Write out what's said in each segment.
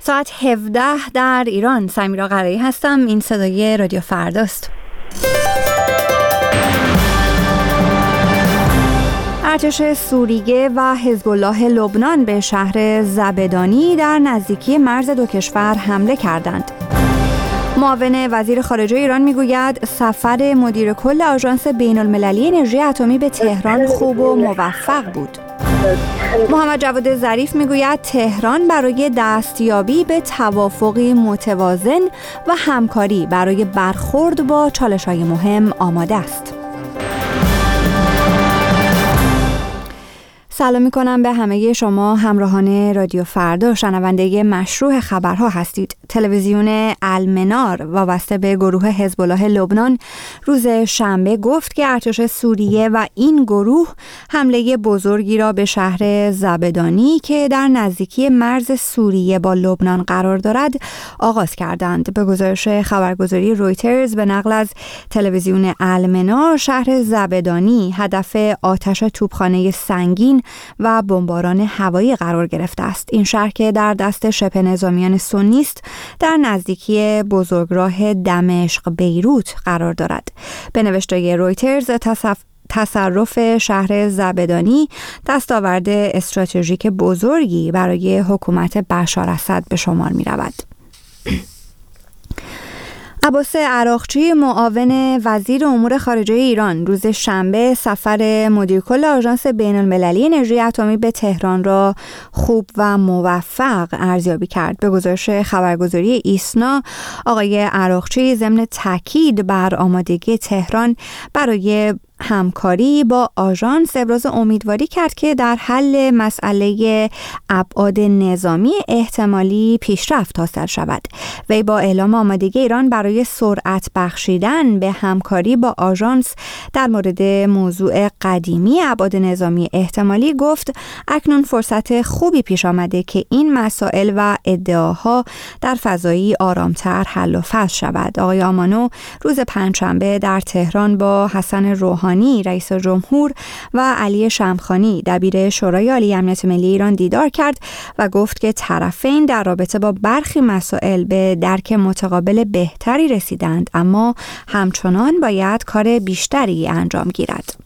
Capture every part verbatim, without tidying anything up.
ساعت هفده در ایران. سمیرا قرایی هستم. این صدای رادیو فرداست. ارتش سوریه و حزب الله لبنان به شهر زبدانی در نزدیکی مرز دو کشور حمله کردند. معاون وزیر خارجه ایران میگوید سفر مدیر کل آژانس بین المللی انرژی اتمی به تهران خوب و موفق بود. محمد جواد ظریف میگوید تهران برای دستیابی به توافقی متوازن و همکاری برای برخورد با چالش‌های مهم آماده است. سلام می‌کنم به همه شما همراهان رادیو فردا، شنونده مشروع خبرها هستید. تلویزیون المنار وابسته به گروه حزب الله لبنان روز شنبه گفت که ارتش سوریه و این گروه حمله بزرگی را به شهر زبدانی که در نزدیکی مرز سوریه با لبنان قرار دارد آغاز کردند. به گزارش خبرگزاری رویترز به نقل از تلویزیون المنار، شهر زبدانی هدف آتش توپخانه سنگین و بمباران هوایی قرار گرفته است. این شهر که در دست شبه نظامیان سنی است، در نزدیکی بزرگراه دمشق بیروت قرار دارد. به نوشته رویترز، تصف... تصرف شهر زبدانی دستاورد استراتژیک بزرگی برای حکومت بشار اسد به شمار می رود. عباس عراقچی، معاون وزیر امور خارجه ایران، روز شنبه سفر مدیر کل آژانس بین المللی انرژی اتمی به تهران را خوب و موفق ارزیابی کرد. به گزارش خبرگزاری ایسنا، آقای عراقچی ضمن تاکید بر آمادگی تهران برای همکاری با آژانس ابراز امیدواری کرد که در حل مسئله ابعاد نظامی احتمالی پیشرفت حاصل شود. وی با اعلام آمادگی ایران برای سرعت بخشیدن به همکاری با آژانس در مورد موضوع قدیمی ابعاد نظامی احتمالی گفت اکنون فرصت خوبی پیش آمده که این مسائل و ادعاها در فضایی آرامتر حل و فصل شود. آقای آمانو روز پنجشنبه در تهران با حسن روحانی رئیس جمهور و علی شمخانی دبیر شورای عالی امنیت ملی ایران دیدار کرد و گفت که طرفین در رابطه با برخی مسائل به درک متقابل بهتری رسیدند، اما همچنان باید کار بیشتری انجام گیرد.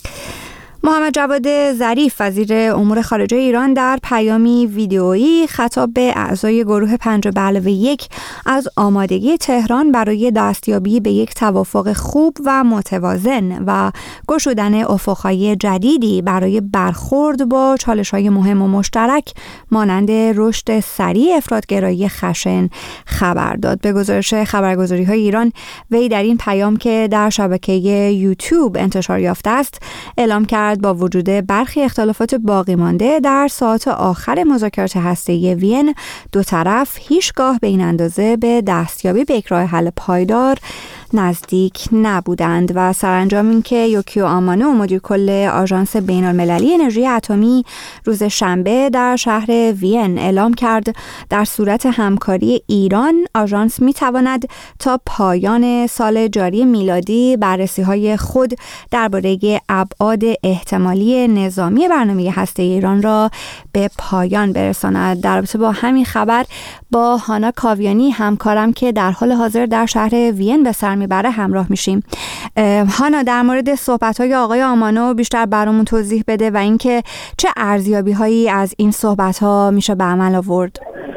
محمد جواد ظریف، وزیر امور خارجه ایران، در پیامی ویدئویی خطاب به اعضای گروه پنج به علاوه یک از آمادگی تهران برای دستیابی به یک توافق خوب و متوازن و گشودن افق‌های جدیدی برای برخورد با چالش‌های مهم و مشترک مانند رشد سریع افراط‌گرایی خشن خبر داد. به گزارش خبرگزاری‌های ایران، وی در این پیام که در شبکه یوتیوب انتشار یافته است اعلام کرد با وجود برخی اختلافات باقی مانده در ساعات آخر مذاکرات هسته‌ای وین، دو طرف هیچگاه به این اندازه به دستیابی به یک راه حل پایدار نزدیک نبودند و سرانجام این که یوکیو آمانو، مدیر کل آژانس بین المللی انرژی اتمی، روز شنبه در شهر وین اعلام کرد در صورت همکاری ایران، آژانس می تواند تا پایان سال جاری میلادی بررسی‌های خود درباره ابعاد احتمالی نظامی برنامه هسته ایران را به پایان برساند. در رابطه با همین خبر با هانا کاویانی، همکارم که در حال حاضر در شهر وین به سر میبره، همراه میشیم. هانا، در مورد صحبت‌های آقای آمانو بیشتر برامون توضیح بده و اینکه چه ارزیابی‌هایی از این صحبت‌ها میشه به عمل آورد.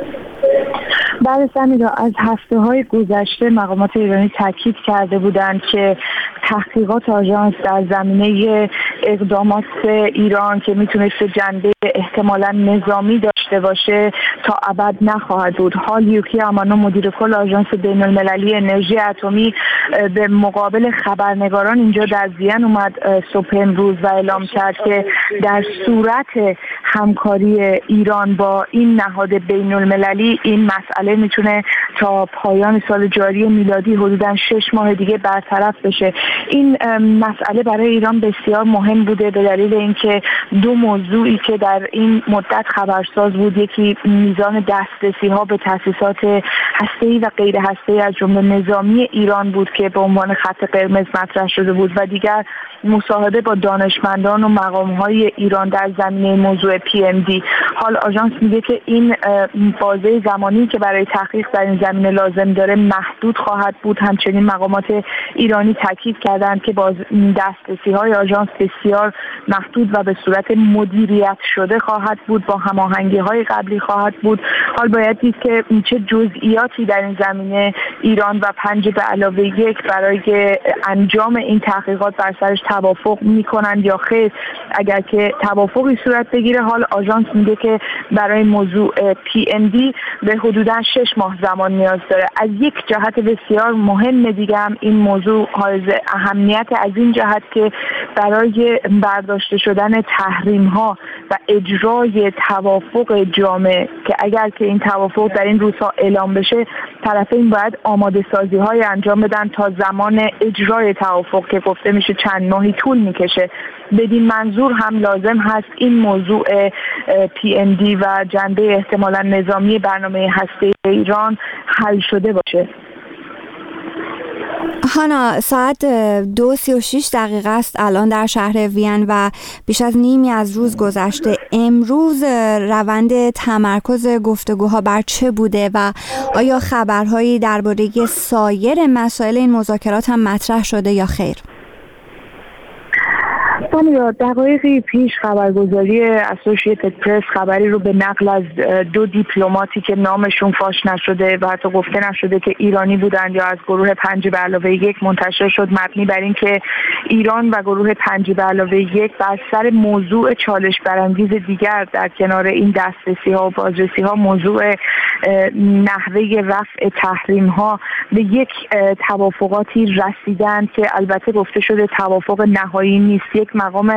بله سمیرا، از هفته‌های گذشته مقامات ایرانی تاکید کرده بودند که تحقیقات آژانس در زمینه اقدامات ایران که میتونست جنبه احتمالاً نظامی داشته باشه تا ابد نخواهد بود. حال یوکی آمانو، مدیر کل آژانس بین المللی انرژی اتمی، به مقابل خبرنگاران اینجا در وین اومد صبح امروز و اعلام کرد که در صورت همکاری ایران با این نهاد بین المللی این مسئله میتونه تا پایان سال جاری میلادی حدوداً شش ماه دیگه برطرف بشه. این مسئله برای ایران بسیار مهم بوده به دلیل اینکه دو موضوعی که در این مدت خبرساز بود، یکی میزان دسترسی ها به تأسیسات هسته‌ای و غیر هسته‌ای از جمله نظامی ایران بود که به عنوان خط قرمز مطرح شده بود و دیگر مصاحبه با دانشمندان و مقام‌های ایران در زمینه موضوع پی ام دی. حال آژانس میگه که این بازه زمانی که برای تحقیق در این زمینه لازم داره محدود خواهد بود. همچنین مقامات ایرانی تاکید کردند که باز دسترسی‌های آژانس بسیار محدود و به صورت مدیریت شده خواهد بود، با هماهنگی‌های قبلی خواهد بود. حال باید دید که چه جزئیاتی در این زمینه ایران و پنج به علاوه یک برای انجام این تحقیقات بر سرش توافق میکنند یا خیر. اگر که توافقی صورت بگیره، حال آژانس میگه که برای موضوع پی ام دی به حدوداً شش ماه زمان نیاز داره. از یک جهت بسیار مهم دیگه هم این موضوع حائز اهمیت از این جهت که برای برداشته شدن تحریم ها و اجرای توافق جامع که اگر که این توافق در این روزها اعلام بشه، طرفین باید آماده سازی های انجام بدن تا زمان اجرای توافق که گفته میشه چند ماهی طول میکشه. بدین منظور هم لازم هست این موضوع پی ام دی و جنبه احتمالاً نظامی برنامه هسته‌ای ایران حل شده باشه. هانا، ساعت دو سی و شش دقیقه است الان در شهر وین و بیش از نیمی از روز گذشته. امروز روند تمرکز گفتگوها بر چه بوده و آیا خبرهایی درباره سایر مسائل این مذاکرات هم مطرح شده یا خیر؟ سامیرا، دقایقی پیش خبرگزاری اسوسییتد پرس خبری رو به نقل از دو دیپلماتی که نامشون فاش نشده و حتی گفته نشده که ایرانی بودند یا از گروه پنج به علاوه یک منتشر شد، مبنی بر این که ایران و گروه پنج به علاوه یک بر سر موضوع چالش برانگیز دیگر در کنار این دسترسی ها و بازرسی ها، موضوع نحوه رفع تحریم ها، به یک توافقاتی رسیدند که البته گفته شده توافق نهایی نیست. یک مقام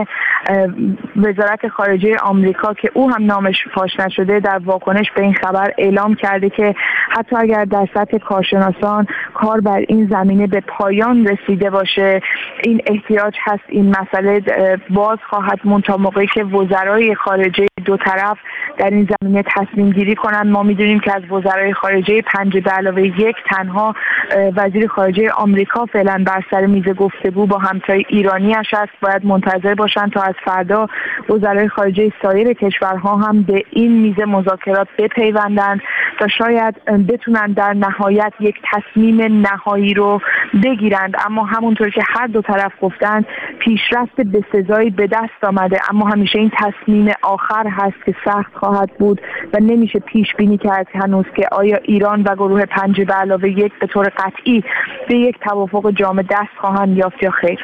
وزارت خارجه آمریکا که او هم نامش فاش نشده در واکنش به این خبر اعلام کرده که حتی اگر در سطح کارشناسان کار بر این زمینه به پایان رسیده باشه، این احتیاج هست این مسئله باز خواهد موند تا موقعی که وزرای خارجه دو طرف در این زمینه تصمیم گیری کنند. ما میدونیم که از وزرای خارجه پنج به علاوه یک تنها وزیر خارجه آمریکا فعلا بر سر میز گفتگو با همتای ایرانیش است. باید منتظر باشند تا از فردا وزرای خارجه سایر کشورها هم به این میز مذاکرات بپیوندند تا شاید بتونن در نهایت یک تصمیم نهایی رو بگیرند. اما همونطور که هر دو طرف گفتند پیشرفت بسزایی به دست آمده، اما همیشه این تصمیم آخر هست که سخت خواهد بود و نمیشه پیش بینی کرد هنوز که آیا ایران و گروه پنج به علاوه یک به طور قطعی به یک توافق جامع دست خواهند یافت یا خیر.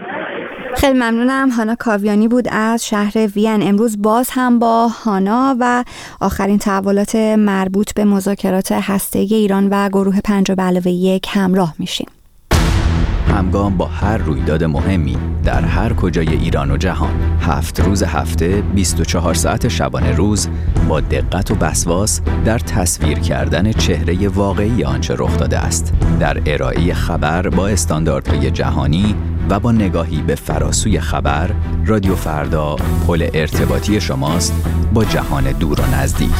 خیلی ممنونم. هانا کاویانی بود از شهر وین. امروز باز هم با هانا و آخرین تحولات مربوط به مذاکرات هسته‌ای ایران و گروه پنج به علاوه یک همراه میشیم. همگام با هر رویداد مهمی در هر کجای ایران و جهان، هفت روز هفته، بیست و چهار ساعت شبانه روز، با دقت و وسواس در تصویر کردن چهره واقعی آنچه رخ داده است، در ارائه خبر با استانداردهای جهانی و با نگاهی به فراسوی خبر، رادیو فردا پل ارتباطی شماست با جهان دور و نزدیک.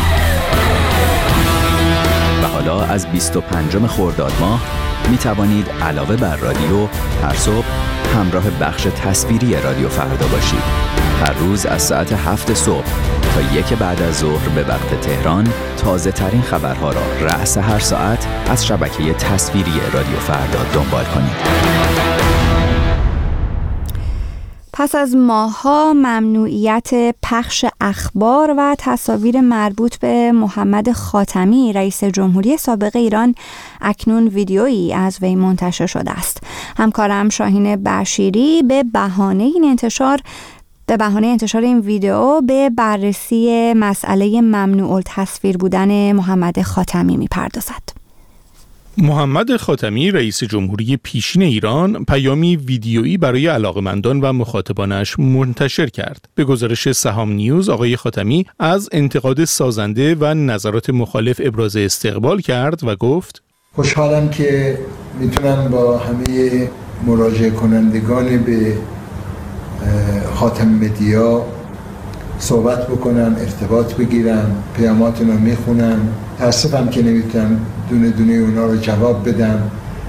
و حالا از بیست و پنجم خرداد ماه می توانید علاوه بر رادیو هر صبح همراه بخش تصویری رادیو فردا باشید. هر روز از ساعت هفت صبح تا یک بعد از ظهر به وقت تهران تازه ترین خبرها را رأس هر ساعت از شبکه تصویری رادیو فردا دنبال کنید. پس از ماه‌ها ممنوعیت پخش اخبار و تصاویر مربوط به محمد خاتمی رئیس جمهوری سابق ایران، اکنون ویدیویی از وی منتشر شده است. همکارم شاهین بشیری به بهانه این انتشار به بهانه انتشار این ویدیو به بررسی مسئله ممنوع التصویر بودن محمد خاتمی می‌پردازد. محمد خاتمی رئیس جمهوری پیشین ایران پیامی ویدیویی برای علاقه‌مندان و مخاطبانش منتشر کرد. به گزارش سهام نیوز، آقای خاتمی از انتقاد سازنده و نظرات مخالف ابراز استقبال کرد و گفت: خوشحالم که میتونم با همه مراجعه کنندگان به خاتم مدیا صحبت بکنم، ارتباط بگیرم، پیاماتون رو میخونم. تاسفم که نمیتونم دونه دونه اونا رو جواب بدم.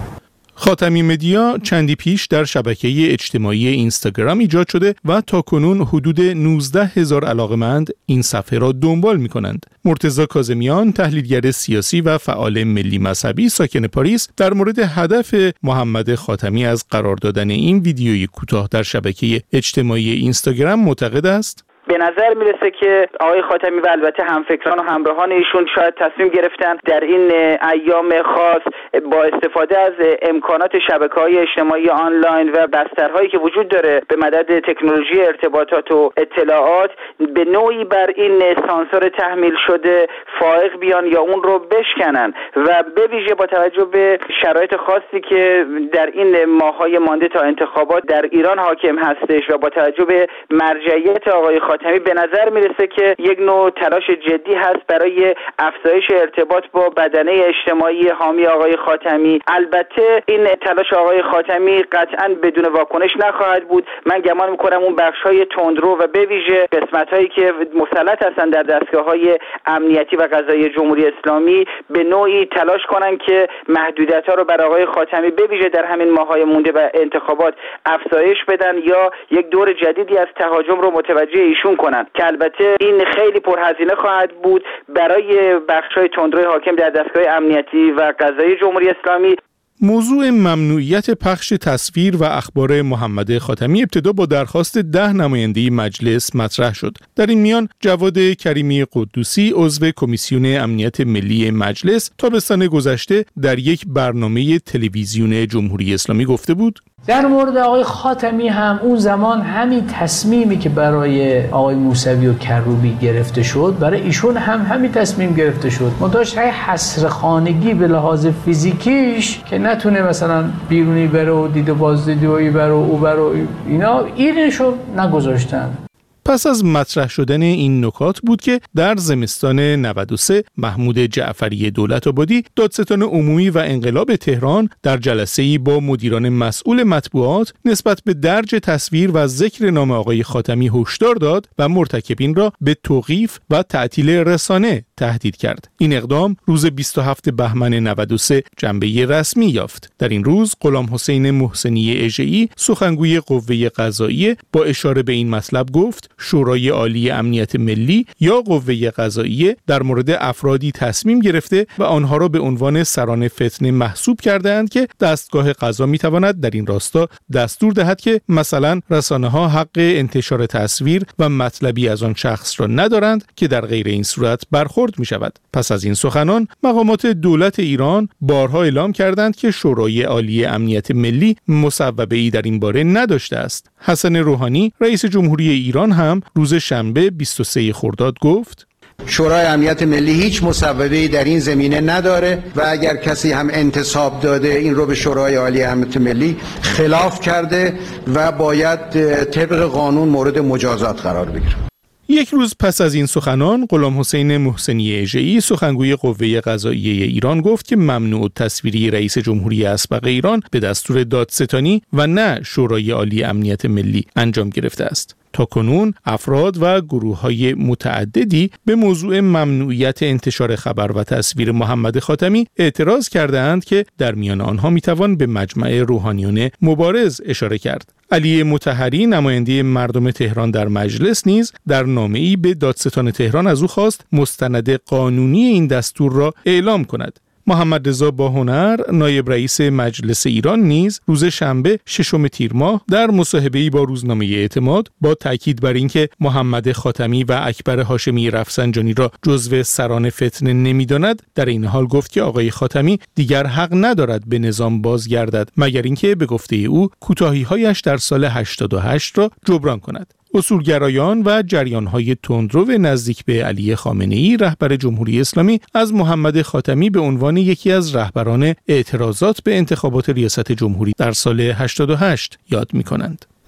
خاتمی مدیا چندی پیش در شبکه اجتماعی اینستاگرام ایجاد شده و تاکنون حدود نوزده هزار علاقمند این صفحه را دنبال می کنند. مرتضی کاظمیان، تحلیلگر سیاسی و فعال ملی مذهبی ساکن پاریس، در مورد هدف محمد خاتمی از قرار دادن این ویدیوی کوتاه در شبکه اجتماعی اینستاگرام معتقد است: به نظر میرسه که آقای خاتمی و البته همفکران و همراهان ایشون شاید تصمیم گرفتن در این ایام خاص با استفاده از امکانات شبکه‌های اجتماعی آنلاین و بسترهایی که وجود داره به مدد تکنولوژی ارتباطات و اطلاعات به نوعی بر این سانسور تحمیل شده فائق بیان یا اون رو بشکنن و به ویژه با توجه به شرایط خاصی که در این ماه‌های مانده تا انتخابات در ایران حاکم هستش و با توجه به مرجعیت آقای خاتمی به نظر میرسه که یک نوع تلاش جدی هست برای افزایش ارتباط با بدنه اجتماعی حامی آقای خاتمی. البته این تلاش آقای خاتمی قطعاً بدون واکنش نخواهد بود. من گمان میکنم اون بخش‌های تندرو و به ویژه قسمت‌هایی که مسلط هستن در دستگاه‌های امنیتی و قضایی جمهوری اسلامی به نوعی تلاش کنن که محدودیت‌ها رو بر آقای خاتمی به ویژه در همین ماه‌های مونده و انتخابات افزایش بدن یا یک دور جدیدی از تهاجم رو متوجه ایشون کنن که البته این خیلی پرهزینه خواهد بود برای بخش‌های تندروی حاکم در دستگاه امنیتی و قضایی جمهوری اسلامی. موضوع ممنوعیت پخش تصویر و اخبار محمد خاتمی ابتدا با درخواست ده نماینده مجلس مطرح شد. در این میان جواد کریمی قدوسی عضو کمیسیون امنیت ملی مجلس تابستان گذشته در یک برنامه تلویزیون جمهوری اسلامی گفته بود: در مورد آقای خاتمی هم اون زمان همین تصمیمی که برای آقای موسوی و کروبی گرفته شد برای ایشون هم همین تصمیم گرفته شد. منتهاش حصر خانگی به لحاظ فیزیکیش که نتونه مثلا بیرونی بره و دید و بازدیدی بره و او بره و اینا ایرشو نگذاشتن. پس از مطرح شدن این نکات بود که در زمستان نود و سه محمود جعفری دولت‌آبادی دادستان عمومی و انقلاب تهران در جلسه‌ای با مدیران مسئول مطبوعات نسبت به درج تصویر و ذکر نام آقای خاتمی هشدار داد و مرتکبین را به توقیف و تعطیل رسانه تهدید کرد. این اقدام روز بیست و هفتم بهمن نود و سه جنبه رسمی یافت. در این روز غلام حسین محسنی اژه‌ای سخنگوی قوه قضاییه با اشاره به این مطلب گفت: شورای عالی امنیت ملی یا قوه قضاییه در مورد افرادی تصمیم گرفته و آنها را به عنوان سران فتنه محسوب کرده‌اند که دستگاه قضا می‌تواند در این راستا دستور دهد که مثلا رسانه‌ها حق انتشار تصویر و مطلبی از آن شخص را ندارند که در غیر این صورت برخورد می‌شود. پس از این سخنان مقامات دولت ایران بارها اعلام کردند که شورای عالی امنیت ملی مصوبه‌ای در این باره نداشته است. حسن روحانی رئیس جمهوری ایران هم روز شنبه بیست و سوم خرداد گفت: شورای امنیت ملی هیچ مصوبه‌ای در این زمینه نداره و اگر کسی هم انتصاب داده این رو به شورای عالی امنیت ملی خلاف کرده و باید طبق قانون مورد مجازات قرار بگیره. یک روز پس از این سخنان غلام حسین محسنی اژه‌ای سخنگوی قوه قضاییه ایران گفت که ممنوع تصویری رئیس جمهوری اسبق ایران به دستور دادستانی و نه شورای عالی امنیت ملی انجام گرفته است. تاکنون افراد و گروه‌های متعددی به موضوع ممنوعیت انتشار خبر و تصویر محمد خاتمی اعتراض کرده‌اند که در میان آنها میتوان به مجمع روحانیون مبارز اشاره کرد. علی مطهری نماینده مردم تهران در مجلس نیز در نامه‌ای به دادستان تهران از او خواست مستند قانونی این دستور را اعلام کند. محمد رضا باهنر نایب رئیس مجلس ایران نیز روز شنبه ششم تیر ماه در مصاحبه‌ای با روزنامه اعتماد با تاکید بر اینکه محمد خاتمی و اکبر هاشمی رفسنجانی را جزو سران فتنه نمی‌داند در این حال گفت که آقای خاتمی دیگر حق ندارد به نظام بازگردد مگر اینکه به گفته او کوتاهی‌هایش در سال هشتاد و هشت را جبران کند. اصولگرایان و جریان‌های تندرو نزدیک به علی خامنه‌ای رهبر جمهوری اسلامی از محمد خاتمی به عنوان یکی از رهبران اعتراضات به انتخابات ریاست جمهوری در سال هشتاد و هشت یاد می‌کنند.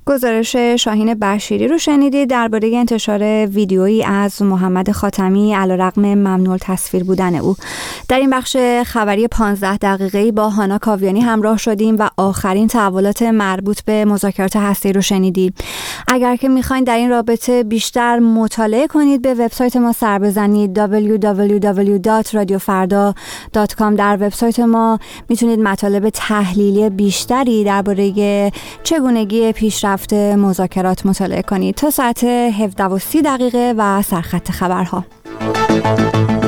گزارش شاهین بشیری رو شنیدید درباره انتشار ویدیویی از محمد خاتمی علیرغم ممنوع تصویر بودن او. در این بخش خبری پانزده دقیقه‌ای با هانا کاویانی همراه شدیم و آخرین تحولات مربوط به مذاکرات هسته‌ای رو شنیدید. اگر که میخواین در این رابطه بیشتر مطالعه کنید به وبسایت ما سر بزنید دبلیو دبلیو دبلیو دات رادیو فردا دات کام. در وبسایت ما میتونید مطالب تحلیلی بیشتری درباره چگونگی پیشرفت مذاکرات مطالعه کنید. تا ساعت هفده و سی دقیقه و سرخط خبرها.